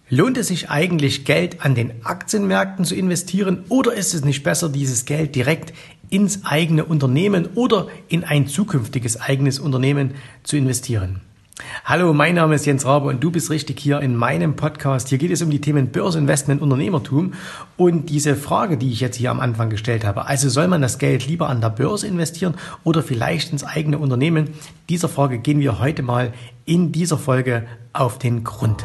Lohnt es sich eigentlich, Geld an den Aktienmärkten zu investieren oder ist es nicht besser, dieses Geld direkt ins eigene Unternehmen oder in ein zukünftiges eigenes Unternehmen zu investieren? Hallo, mein Name ist Jens Rabe und du bist richtig hier in meinem Podcast. Hier geht es um die Themen Börse, Investment, Unternehmertum und diese Frage, die ich jetzt hier am Anfang gestellt habe. Also soll man das Geld lieber an der Börse investieren oder vielleicht ins eigene Unternehmen? Dieser Frage gehen wir heute mal in dieser Folge auf den Grund.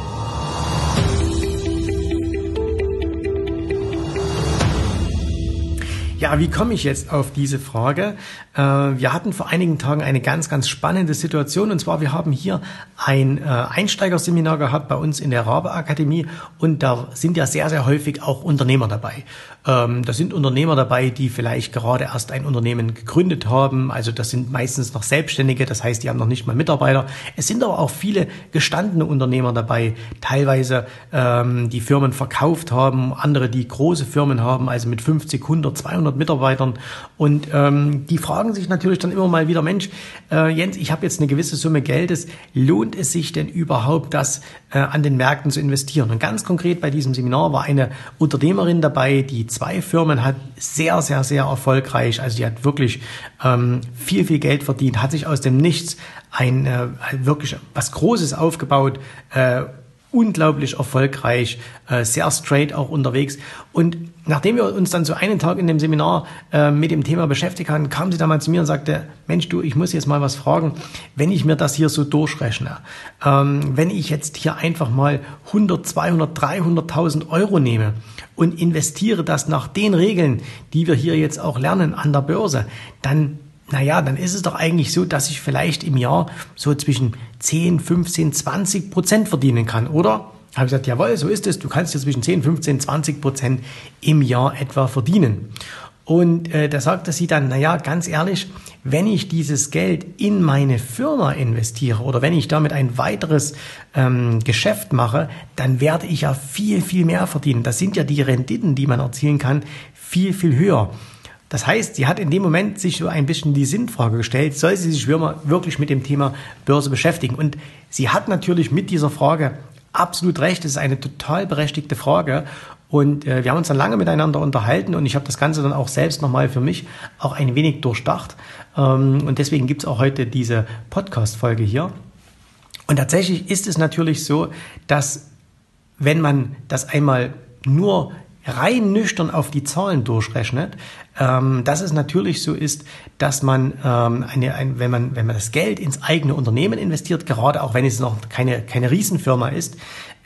Ja, wie komme ich jetzt auf diese Frage? Wir hatten vor einigen Tagen eine ganz, ganz spannende Situation und zwar, wir haben hier ein Einsteigerseminar gehabt bei uns in der Rabe Akademie und da sind ja sehr, sehr häufig auch Unternehmer dabei. Da sind Unternehmer dabei, die vielleicht gerade erst ein Unternehmen gegründet haben, also das sind meistens noch Selbstständige, das heißt, die haben noch nicht mal Mitarbeiter. Es sind aber auch viele gestandene Unternehmer dabei, teilweise die Firmen verkauft haben, andere, die große Firmen haben, also mit 50, 100, 200 Mitarbeitern und die fragen sich natürlich dann immer mal wieder, Mensch, Jens, ich habe jetzt eine gewisse Summe Geldes, lohnt es sich denn überhaupt, das an den Märkten zu investieren? Und ganz konkret bei diesem Seminar war eine Unternehmerin dabei, die 2 Firmen hat, sehr, sehr, sehr erfolgreich, also die hat wirklich viel, viel Geld verdient, hat sich aus dem Nichts wirklich was Großes aufgebaut, unglaublich erfolgreich, sehr straight auch unterwegs. Und nachdem wir uns dann so einen Tag in dem Seminar mit dem Thema beschäftigt haben, kam sie dann mal zu mir und sagte, Mensch du, ich muss jetzt mal was fragen, wenn ich mir das hier so durchrechne, wenn ich jetzt hier einfach mal 100, 200, 300.000 Euro nehme und investiere das nach den Regeln, die wir hier jetzt auch lernen an der Börse, dann ist es doch eigentlich so, dass ich vielleicht im Jahr so zwischen 10, 15, 20% verdienen kann, oder? Habe ich gesagt, jawohl, so ist es. Du kannst ja zwischen 10, 15, 20% im Jahr etwa verdienen. Und da sagte sie dann, ganz ehrlich, wenn ich dieses Geld in meine Firma investiere oder wenn ich damit ein weiteres Geschäft mache, dann werde ich ja viel, viel mehr verdienen. Das sind ja die Renditen, die man erzielen kann, viel, viel höher. Das heißt, sie hat in dem Moment sich so ein bisschen die Sinnfrage gestellt, soll sie sich wirklich mit dem Thema Börse beschäftigen? Und sie hat natürlich mit dieser Frage absolut recht, es ist eine total berechtigte Frage und wir haben uns dann lange miteinander unterhalten und ich habe das Ganze dann auch selbst nochmal für mich auch ein wenig durchdacht und deswegen gibt es auch heute diese Podcast-Folge hier. Und tatsächlich ist es natürlich so, dass wenn man das einmal nur rein nüchtern auf die Zahlen durchrechnet, dass es natürlich so ist, dass man, wenn man das Geld ins eigene Unternehmen investiert, gerade auch wenn es noch keine Riesenfirma ist,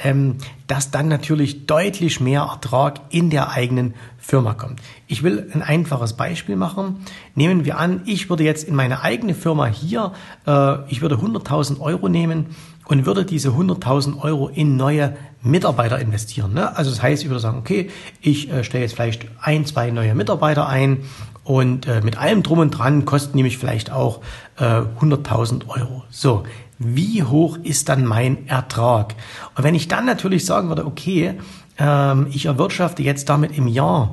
dass dann natürlich deutlich mehr Ertrag in der eigenen Firma kommt. Ich will ein einfaches Beispiel machen. Nehmen wir an, ich würde jetzt in meine eigene Firma hier, ich würde 100.000 Euro nehmen und würde diese 100.000 Euro in neue Mitarbeiter investieren. Ne? Also das heißt, ich würde sagen, okay, ich stelle jetzt vielleicht 1, 2 neue Mitarbeiter ein und mit allem drum und dran kosten die mich vielleicht auch 100.000 Euro. So, wie hoch ist dann mein Ertrag? Und wenn ich dann natürlich sagen würde, okay, ich erwirtschafte jetzt damit im Jahr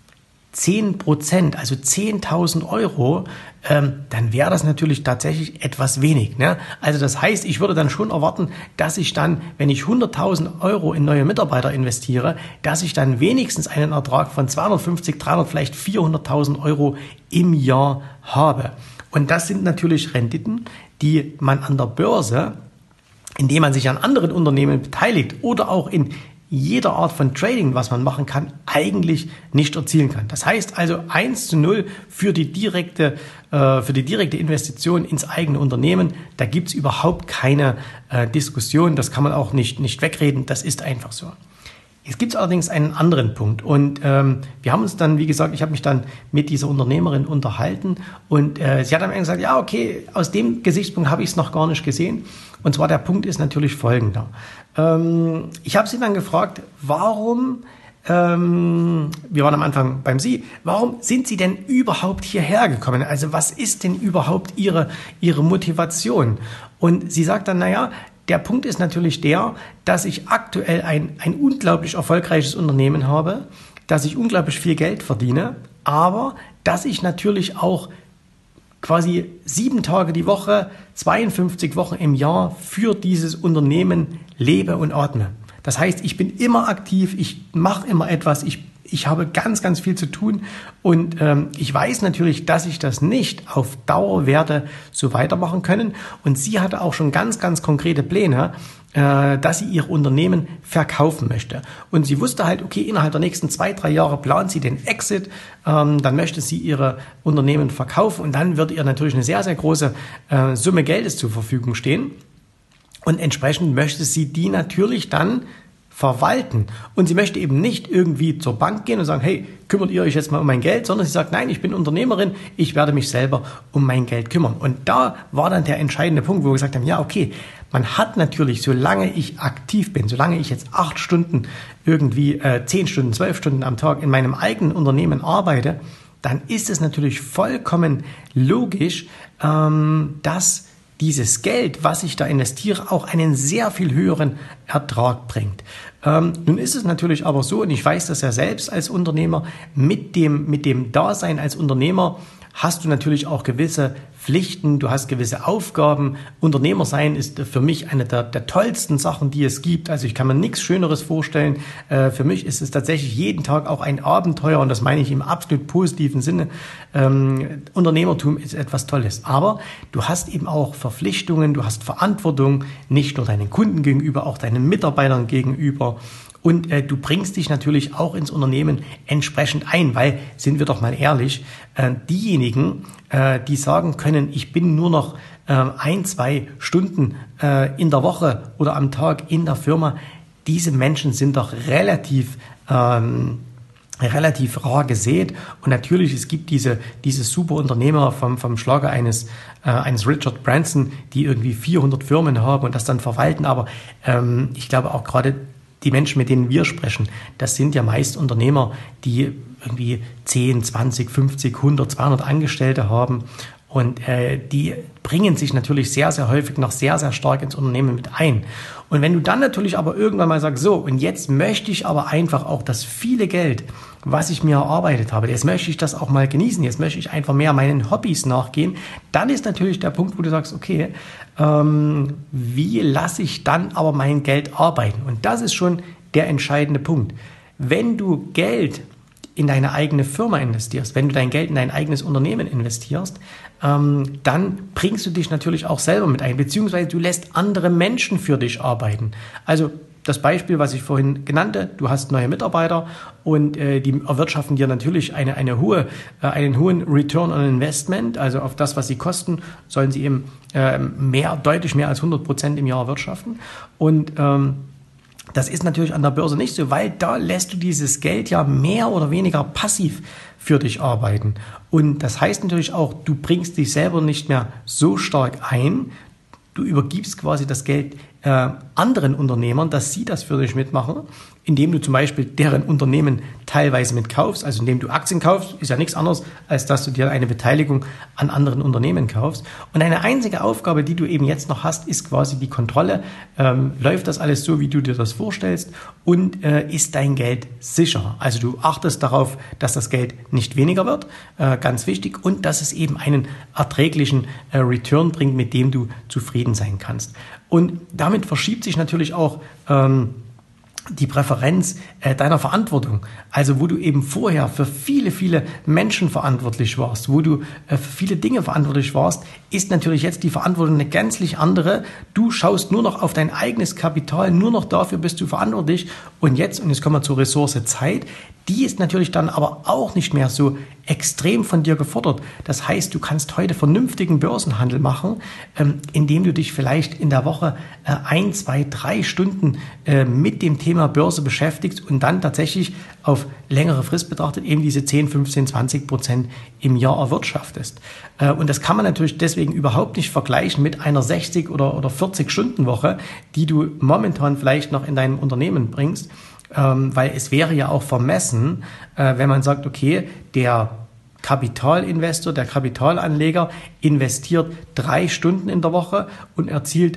10%, also 10.000 Euro, dann wäre das natürlich tatsächlich etwas wenig. Ne? Also das heißt, ich würde dann schon erwarten, dass ich dann, wenn ich 100.000 Euro in neue Mitarbeiter investiere, dass ich dann wenigstens einen Ertrag von 250, 300, vielleicht 400.000 Euro im Jahr habe. Und das sind natürlich Renditen, die man an der Börse, indem man sich an anderen Unternehmen beteiligt oder auch in jeder Art von Trading, was man machen kann, eigentlich nicht erzielen kann. Das heißt also 1:0 für die direkte Investition ins eigene Unternehmen. Da gibt's überhaupt keine Diskussion. Das kann man auch nicht wegreden. Das ist einfach so. Jetzt gibt es allerdings einen anderen Punkt und wir haben uns dann, wie gesagt, ich habe mich dann mit dieser Unternehmerin unterhalten und sie hat am Ende gesagt, ja okay, aus dem Gesichtspunkt habe ich es noch gar nicht gesehen und zwar der Punkt ist natürlich folgender. Ich habe sie dann gefragt, warum, wir waren am Anfang beim Sie, warum sind Sie denn überhaupt hierher gekommen? Also was ist denn überhaupt Ihre Motivation? Und sie sagt dann, der Punkt ist natürlich der, dass ich aktuell ein unglaublich erfolgreiches Unternehmen habe, dass ich unglaublich viel Geld verdiene, aber dass ich natürlich auch quasi 7 Tage die Woche, 52 Wochen im Jahr für dieses Unternehmen lebe und atme. Das heißt, ich bin immer aktiv, ich mache immer etwas, ich habe ganz, ganz viel zu tun und ich weiß natürlich, dass ich das nicht auf Dauer werde so weitermachen können. Und sie hatte auch schon ganz, ganz konkrete Pläne, dass sie ihr Unternehmen verkaufen möchte. Und sie wusste halt, okay, innerhalb der nächsten 2-3 Jahre plant sie den Exit, dann möchte sie ihre Unternehmen verkaufen und dann wird ihr natürlich eine sehr, sehr große Summe Geldes zur Verfügung stehen. Und entsprechend möchte sie die natürlich dann verwalten. Und sie möchte eben nicht irgendwie zur Bank gehen und sagen, hey, kümmert ihr euch jetzt mal um mein Geld, sondern sie sagt, nein, ich bin Unternehmerin, ich werde mich selber um mein Geld kümmern. Und da war dann der entscheidende Punkt, wo wir gesagt haben, ja, okay, man hat natürlich, solange ich aktiv bin, solange ich jetzt 8 Stunden irgendwie 10 Stunden, 12 Stunden am Tag in meinem eigenen Unternehmen arbeite, dann ist es natürlich vollkommen logisch, dass dieses Geld, was ich da investiere, auch einen sehr viel höheren Ertrag bringt. Nun ist es natürlich aber so, und ich weiß das ja selbst als Unternehmer, mit dem Dasein als Unternehmer hast du natürlich auch gewisse Pflichten, du hast gewisse Aufgaben. Unternehmer sein ist für mich eine der tollsten Sachen, die es gibt. Also ich kann mir nichts Schöneres vorstellen. Für mich ist es tatsächlich jeden Tag auch ein Abenteuer und das meine ich im absolut positiven Sinne. Unternehmertum ist etwas Tolles. Aber du hast eben auch Verpflichtungen, du hast Verantwortung, nicht nur deinen Kunden gegenüber, auch deinen Mitarbeitern gegenüber. Und du bringst dich natürlich auch ins Unternehmen entsprechend ein, weil, sind wir doch mal ehrlich, diejenigen, die sagen können, ich bin nur noch 1-2 Stunden in der Woche oder am Tag in der Firma, diese Menschen sind doch relativ rar gesät. Und natürlich, es gibt diese super Unternehmer vom Schlager eines Richard Branson, die irgendwie 400 Firmen haben und das dann verwalten. Aber ich glaube auch gerade die Menschen, mit denen wir sprechen, das sind ja meist Unternehmer, die irgendwie 10, 20, 50, 100, 200 Angestellte haben. Und die bringen sich natürlich sehr, sehr häufig noch sehr, sehr stark ins Unternehmen mit ein. Und wenn du dann natürlich aber irgendwann mal sagst, so, und jetzt möchte ich aber einfach auch das viele Geld, was ich mir erarbeitet habe, jetzt möchte ich das auch mal genießen, jetzt möchte ich einfach mehr meinen Hobbys nachgehen, dann ist natürlich der Punkt, wo du sagst, okay, wie lasse ich dann aber mein Geld arbeiten? Und das ist schon der entscheidende Punkt. Wenn du Geld in deine eigene Firma investierst, wenn du dein Geld in dein eigenes Unternehmen investierst, dann bringst du dich natürlich auch selber mit ein, beziehungsweise du lässt andere Menschen für dich arbeiten. Also das Beispiel, was ich vorhin genannte, du hast neue Mitarbeiter und die erwirtschaften dir natürlich einen hohen Return on Investment, also auf das, was sie kosten, sollen sie eben deutlich mehr als 100% im Jahr erwirtschaften. Und das ist natürlich an der Börse nicht so, weil da lässt du dieses Geld ja mehr oder weniger passiv für dich arbeiten. Und das heißt natürlich auch, du bringst dich selber nicht mehr so stark ein, du übergibst quasi das Geld anderen Unternehmern, dass sie das für dich mitmachen, indem du zum Beispiel deren Unternehmen teilweise mitkaufst, also indem du Aktien kaufst, ist ja nichts anderes, als dass du dir eine Beteiligung an anderen Unternehmen kaufst. Und eine einzige Aufgabe, die du eben jetzt noch hast, ist quasi die Kontrolle. Läuft das alles so, wie du dir das vorstellst und ist dein Geld sicher? Also du achtest darauf, dass das Geld nicht weniger wird, ganz wichtig, und dass es eben einen erträglichen Return bringt, mit dem du zufrieden sein kannst. Und damit verschiebt sich natürlich auch die Präferenz deiner Verantwortung. Also wo du eben vorher für viele, viele Menschen verantwortlich warst, wo du für viele Dinge verantwortlich warst, ist natürlich jetzt die Verantwortung eine gänzlich andere. Du schaust nur noch auf dein eigenes Kapital, nur noch dafür bist du verantwortlich. Und jetzt kommen wir zur Ressource Zeit, die ist natürlich dann aber auch nicht mehr so extrem von dir gefordert. Das heißt, du kannst heute vernünftigen Börsenhandel machen, indem du dich vielleicht in der Woche 1, 2, 3 Stunden mit dem Thema Börse beschäftigst und dann tatsächlich auf längere Frist betrachtet eben diese 10, 15, 20% im Jahr erwirtschaftest. Und das kann man natürlich deswegen überhaupt nicht vergleichen mit einer 60 oder 40-Stunden-Woche, die du momentan vielleicht noch in deinem Unternehmen bringst. Weil es wäre ja auch vermessen, wenn man sagt, okay, der Kapitalinvestor, der Kapitalanleger investiert 3 Stunden in der Woche und erzielt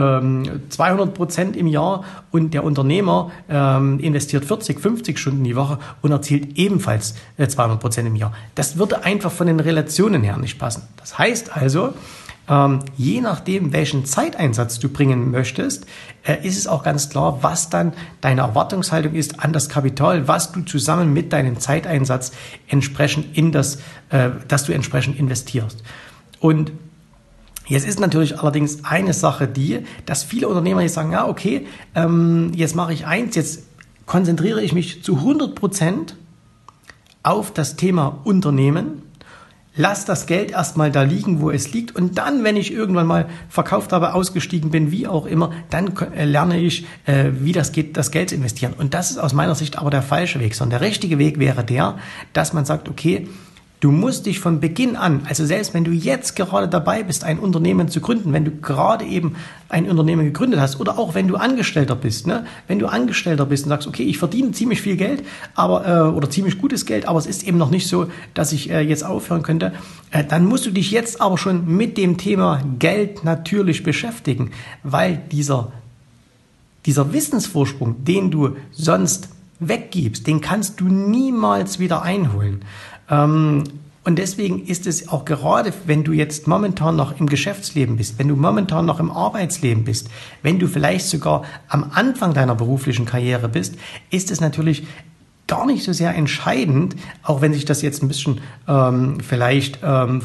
200% im Jahr und der Unternehmer investiert 40, 50 Stunden die Woche und erzielt ebenfalls 200% im Jahr. Das würde einfach von den Relationen her nicht passen. Das heißt also, Je nachdem, welchen Zeiteinsatz du bringen möchtest, ist es auch ganz klar, was dann deine Erwartungshaltung ist an das Kapital, was du zusammen mit deinem Zeiteinsatz entsprechend dass du entsprechend investierst. Und jetzt ist natürlich allerdings eine Sache dass viele Unternehmer jetzt sagen, ja okay, jetzt mache ich eins, jetzt konzentriere ich mich zu 100% auf das Thema Unternehmen, lass das Geld erstmal da liegen, wo es liegt und dann, wenn ich irgendwann mal verkauft habe, ausgestiegen bin, wie auch immer, dann lerne ich, wie das geht, das Geld zu investieren. Und das ist aus meiner Sicht aber der falsche Weg, sondern der richtige Weg wäre dass man sagt, okay, du musst dich von Beginn an, also selbst wenn du jetzt gerade dabei bist, ein Unternehmen zu gründen, wenn du gerade eben ein Unternehmen gegründet hast oder auch wenn du Angestellter bist, ne? Wenn du Angestellter bist und sagst, okay, ich verdiene ziemlich viel Geld, oder ziemlich gutes Geld, aber es ist eben noch nicht so, dass ich jetzt aufhören könnte, dann musst du dich jetzt aber schon mit dem Thema Geld natürlich beschäftigen, weil dieser Wissensvorsprung, den du sonst weggibst, den kannst du niemals wieder einholen. Und deswegen ist es auch gerade, wenn du jetzt momentan noch im Geschäftsleben bist, wenn du momentan noch im Arbeitsleben bist, wenn du vielleicht sogar am Anfang deiner beruflichen Karriere bist, ist es natürlich gar nicht so sehr entscheidend, auch wenn sich das jetzt ein bisschen vielleicht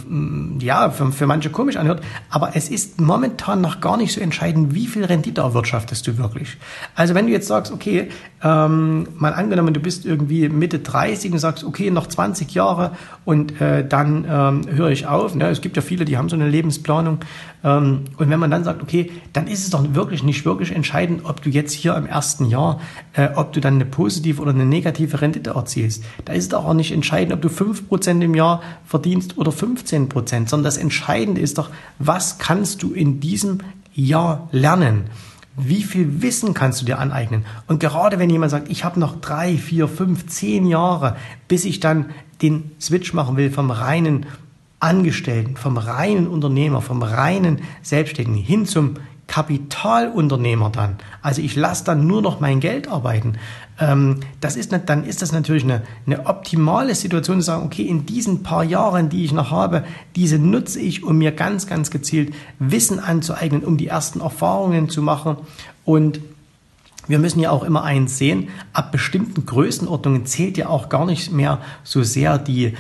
für manche komisch anhört, aber es ist momentan noch gar nicht so entscheidend, wie viel Rendite erwirtschaftest du wirklich. Also wenn du jetzt sagst, okay, mal angenommen, du bist irgendwie Mitte 30 und sagst, okay, noch 20 Jahre und dann höre ich auf. Ne? Es gibt ja viele, die haben so eine Lebensplanung. Und wenn man dann sagt, okay, dann ist es doch nicht wirklich entscheidend, ob du jetzt hier im ersten Jahr, ob du dann eine positive oder eine negative Rendite erzielst. Da ist es doch auch nicht entscheidend, ob du 5% im Jahr verdienst oder 15%, sondern das Entscheidende ist doch, was kannst du in diesem Jahr lernen? Wie viel Wissen kannst du dir aneignen? Und gerade wenn jemand sagt, ich habe noch 3, 4, 5, 10 Jahre, bis ich dann den Switch machen will vom reinen Angestellten, vom reinen Unternehmer, vom reinen Selbstständigen hin zum Kapitalunternehmer dann. Also ich lasse dann nur noch mein Geld arbeiten. Dann ist das natürlich eine optimale Situation zu sagen, okay, in diesen paar Jahren, die ich noch habe, diese nutze ich, um mir ganz, ganz gezielt Wissen anzueignen, um die ersten Erfahrungen zu machen. Und wir müssen ja auch immer eins sehen, ab bestimmten Größenordnungen zählt ja auch gar nicht mehr so sehr die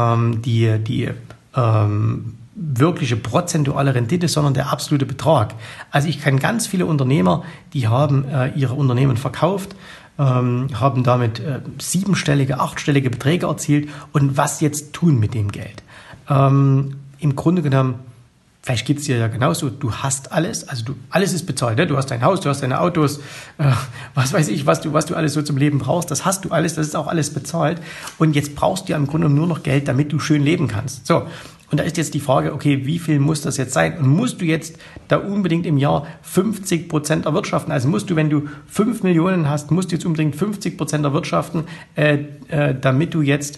wirkliche prozentuale Rendite, sondern der absolute Betrag. Also ich kenne ganz viele Unternehmer, die haben ihre Unternehmen verkauft, haben damit 7-stellige, 8-stellige Beträge erzielt und was jetzt tun mit dem Geld? Im Grunde genommen, vielleicht geht es dir ja genauso, du hast alles, also alles ist bezahlt, ne? Du hast dein Haus, du hast deine Autos, was weiß ich, was du alles so zum Leben brauchst, das hast du alles, das ist auch alles bezahlt und jetzt brauchst du ja im Grunde nur noch Geld, damit du schön leben kannst. So. Und da ist jetzt die Frage, okay, wie viel muss das jetzt sein? Und musst du jetzt da unbedingt im Jahr 50% erwirtschaften? Also musst du, wenn du 5 Millionen hast, musst du jetzt unbedingt 50% erwirtschaften, damit du jetzt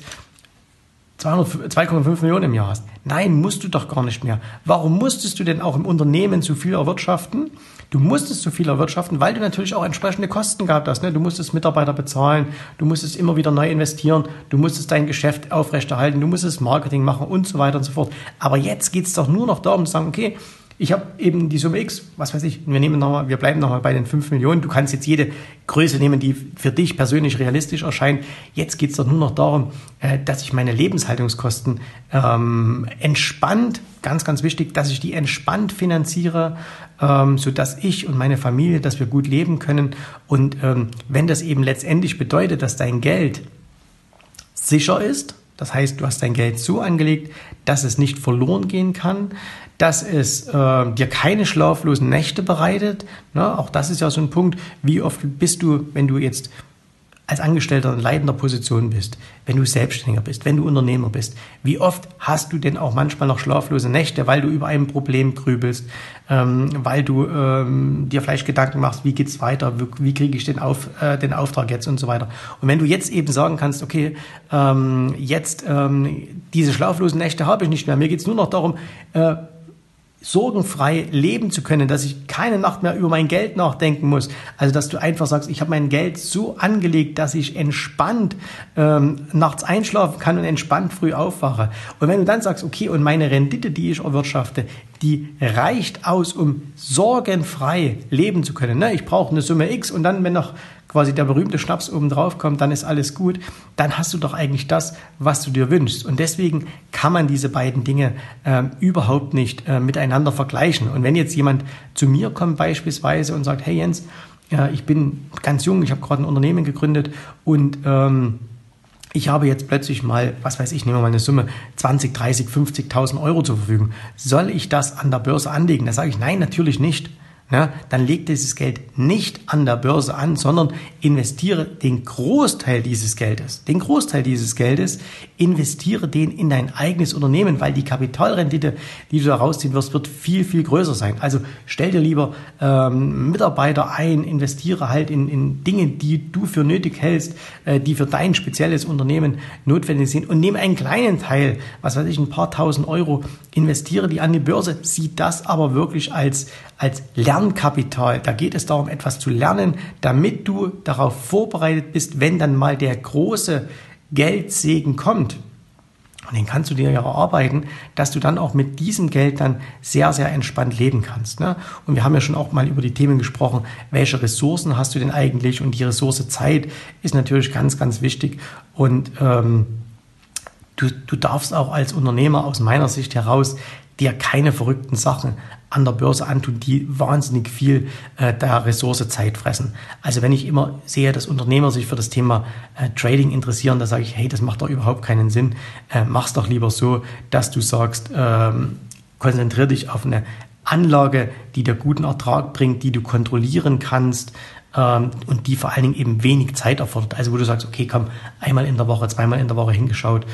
2,5 Millionen im Jahr hast. Nein, musst du doch gar nicht mehr. Warum musstest du denn auch im Unternehmen so viel erwirtschaften? Du musstest so viel erwirtschaften, weil du natürlich auch entsprechende Kosten gehabt hast. Ne? Du musstest Mitarbeiter bezahlen, du musstest immer wieder neu investieren, du musstest dein Geschäft aufrechterhalten, du musstest Marketing machen und so weiter und so fort. Aber jetzt geht es doch nur noch darum zu sagen, okay, ich habe eben die Summe X, was weiß ich, wir bleiben nochmal bei den 5 Millionen. Du kannst jetzt jede Größe nehmen, die für dich persönlich realistisch erscheint. Jetzt geht es doch nur noch darum, dass ich meine Lebenshaltungskosten entspannt, ganz, ganz wichtig, dass ich die entspannt finanziere, sodass ich und meine Familie, dass wir gut leben können. Und wenn das eben letztendlich bedeutet, dass dein Geld sicher ist, das heißt, du hast dein Geld so angelegt, dass es nicht verloren gehen kann, dass es dir keine schlaflosen Nächte bereitet. Ne? Auch das ist ja so ein Punkt, wie oft bist du, wenn du jetzt als Angestellter in leitender Position bist, wenn du Selbstständiger bist, wenn du Unternehmer bist, wie oft hast du denn auch manchmal noch schlaflose Nächte, weil du über ein Problem grübelst, weil du dir vielleicht Gedanken machst, wie geht's weiter, wie kriege ich den Auftrag jetzt und so weiter. Und wenn du jetzt eben sagen kannst, okay, diese schlaflosen Nächte habe ich nicht mehr, mir geht's nur noch darum, sorgenfrei leben zu können, dass ich keine Nacht mehr über mein Geld nachdenken muss. Also dass du einfach sagst, ich habe mein Geld so angelegt, dass ich entspannt nachts einschlafen kann und entspannt früh aufwache. Und wenn du dann sagst, okay, und meine Rendite, die ich erwirtschafte, die reicht aus, um sorgenfrei leben zu können. Ne? Ich brauche eine Summe X und dann, wenn noch quasi der berühmte Schnaps oben drauf kommt, dann ist alles gut, dann hast du doch eigentlich das, was du dir wünschst. Und deswegen kann man diese beiden Dinge überhaupt nicht miteinander vergleichen. Und wenn jetzt jemand zu mir kommt beispielsweise und sagt, hey Jens, ich bin ganz jung, ich habe gerade ein Unternehmen gegründet und ich habe jetzt plötzlich mal, was weiß ich, nehmen wir mal eine Summe, 20, 30, 50.000 Euro zur Verfügung. Soll ich das an der Börse anlegen? Da sage ich, nein, natürlich nicht. Ja, dann leg dieses Geld nicht an der Börse an, sondern investiere den Großteil dieses Geldes. Investiere den in dein eigenes Unternehmen, weil die Kapitalrendite, die du da rausziehen wirst, wird viel, viel größer sein. Also stell dir lieber Mitarbeiter ein, investiere halt in Dinge, die du für nötig hältst, die für dein spezielles Unternehmen notwendig sind und nehme einen kleinen Teil, was weiß ich, ein paar tausend Euro, investiere die an die Börse, sieh das aber wirklich als Lernkapital. Da geht es darum, etwas zu lernen, damit du darauf vorbereitet bist, wenn dann mal der große Geldsegen kommt. Und den kannst du dir ja erarbeiten, dass du dann auch mit diesem Geld dann sehr, sehr entspannt leben kannst. Ne? Und wir haben ja schon auch mal über die Themen gesprochen, welche Ressourcen hast du denn eigentlich? Und die Ressource Zeit ist natürlich ganz, ganz wichtig. Und du darfst auch als Unternehmer aus meiner Sicht heraus dir keine verrückten Sachen an der Börse antun, die wahnsinnig viel der Ressource Zeit fressen. Also wenn ich immer sehe, dass Unternehmer sich für das Thema Trading interessieren, da sage ich, hey, das macht doch überhaupt keinen Sinn. Mach's doch lieber so, dass du sagst, konzentriere dich auf eine Anlage, die dir guten Ertrag bringt, die du kontrollieren kannst, und die vor allen Dingen eben wenig Zeit erfordert. Also wo du sagst, okay, komm, einmal in der Woche, zweimal in der Woche hingeschaut,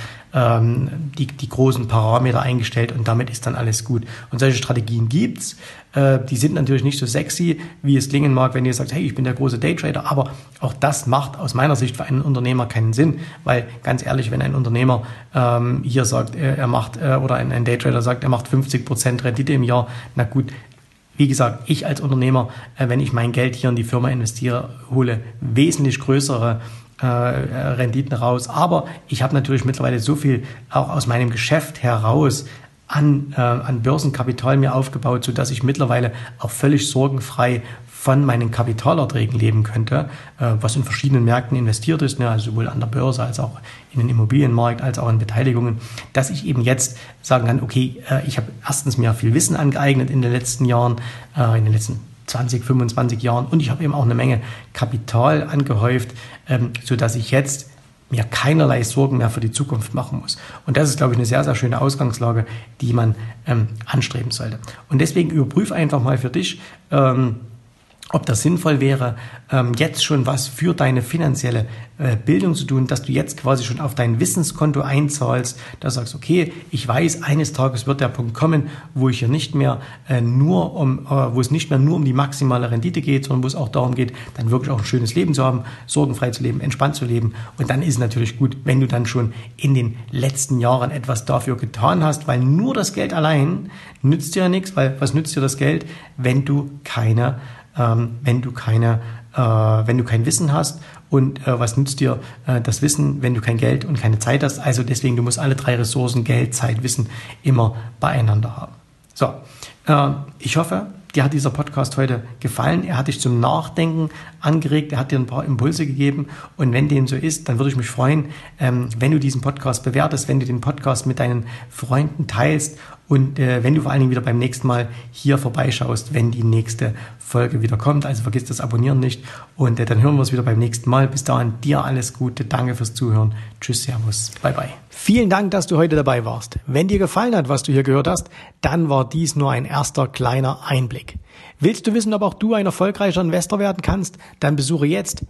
die großen Parameter eingestellt und damit ist dann alles gut. Und solche Strategien gibt's. Die sind natürlich nicht so sexy, wie es klingen mag, wenn ihr sagt, hey, ich bin der große Daytrader, aber auch das macht aus meiner Sicht für einen Unternehmer keinen Sinn, weil ganz ehrlich, wenn ein Unternehmer hier sagt, er macht, oder ein Daytrader sagt, er macht 50% Rendite im Jahr, na gut, wie gesagt, ich als Unternehmer, wenn ich mein Geld hier in die Firma investiere, hole wesentlich größere Renditen raus. Aber ich habe natürlich mittlerweile so viel auch aus meinem Geschäft heraus an Börsenkapital mir aufgebaut, sodass ich mittlerweile auch völlig sorgenfrei von meinen Kapitalerträgen leben könnte, was in verschiedenen Märkten investiert ist, ne, also sowohl an der Börse als auch in den Immobilienmarkt, als auch in Beteiligungen, dass ich eben jetzt sagen kann, okay, ich habe erstens mir viel Wissen angeeignet in den letzten Jahren, in den letzten 20, 25 Jahren und ich habe eben auch eine Menge Kapital angehäuft, sodass ich jetzt mir keinerlei Sorgen mehr für die Zukunft machen muss. Und das ist, glaube ich, eine sehr, sehr schöne Ausgangslage, die man anstreben sollte. Und deswegen überprüf einfach mal für dich, ob das sinnvoll wäre, jetzt schon was für deine finanzielle Bildung zu tun, dass du jetzt quasi schon auf dein Wissenskonto einzahlst, dass du sagst, okay, ich weiß, eines Tages wird der Punkt kommen, wo ich hier nicht mehr wo es nicht mehr nur um die maximale Rendite geht, sondern wo es auch darum geht, dann wirklich auch ein schönes Leben zu haben, sorgenfrei zu leben, entspannt zu leben. Und dann ist es natürlich gut, wenn du dann schon in den letzten Jahren etwas dafür getan hast, weil nur das Geld allein nützt dir ja nichts, weil was nützt dir das Geld, wenn du kein Wissen hast und was nützt dir das Wissen, wenn du kein Geld und keine Zeit hast. Also deswegen, du musst alle drei Ressourcen, Geld, Zeit, Wissen immer beieinander haben. So, ich hoffe, dir hat dieser Podcast heute gefallen. Er hat dich zum Nachdenken angeregt, er hat dir ein paar Impulse gegeben und wenn dem so ist, dann würde ich mich freuen, wenn du diesen Podcast bewertest, wenn du den Podcast mit deinen Freunden teilst und wenn du vor allen Dingen wieder beim nächsten Mal hier vorbeischaust, wenn die nächste Folge wieder kommt. Also vergiss das Abonnieren nicht und dann hören wir uns wieder beim nächsten Mal. Bis dahin, dir alles Gute, danke fürs Zuhören. Tschüss, Servus, bye bye. Vielen Dank, dass du heute dabei warst. Wenn dir gefallen hat, was du hier gehört hast, dann war dies nur ein erster kleiner Einblick. Willst du wissen, ob auch du ein erfolgreicher Investor werden kannst? Dann besuche jetzt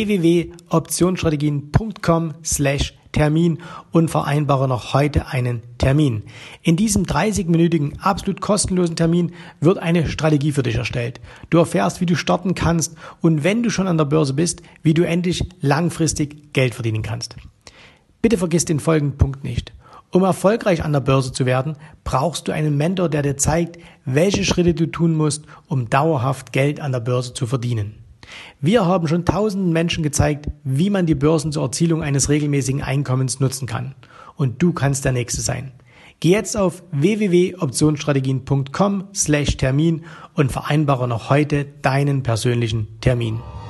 www.optionsstrategien.com/Termin und vereinbare noch heute einen Termin. In diesem 30-minütigen, absolut kostenlosen Termin wird eine Strategie für dich erstellt. Du erfährst, wie du starten kannst und wenn du schon an der Börse bist, wie du endlich langfristig Geld verdienen kannst. Bitte vergiss den folgenden Punkt nicht. Um erfolgreich an der Börse zu werden, brauchst du einen Mentor, der dir zeigt, welche Schritte du tun musst, um dauerhaft Geld an der Börse zu verdienen. Wir haben schon tausenden Menschen gezeigt, wie man die Börsen zur Erzielung eines regelmäßigen Einkommens nutzen kann. Und du kannst der Nächste sein. Geh jetzt auf www.optionsstrategien.com/Termin und vereinbare noch heute deinen persönlichen Termin.